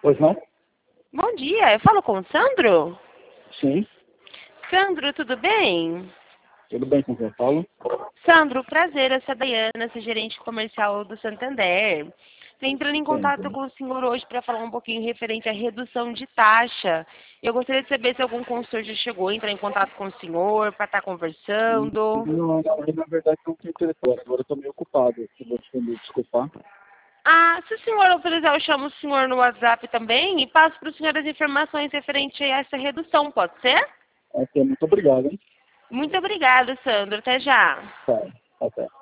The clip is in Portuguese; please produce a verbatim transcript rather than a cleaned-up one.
Pois não? Bom dia, eu falo com o Sandro? Sim. Sandro, tudo bem? Tudo bem com quem eu falo? Sandro, prazer, eu sou a Dayana, sou gerente comercial do Santander. Estou entrando em Sim, contato sim. com o senhor hoje para falar um pouquinho referente à redução de taxa. Eu gostaria de saber se algum consultor já chegou a entrar em contato com o senhor para estar conversando. Não, não, na verdade não tenho telefone. Agora eu estou meio ocupado. Se você me desculpar. Ah, se o senhor autorizar, eu chamo o senhor no WhatsApp também e passo para o senhor as informações referentes a essa redução, pode ser? Ok, muito obrigado, hein? Muito obrigada, Sandro. Até já. Tá, até.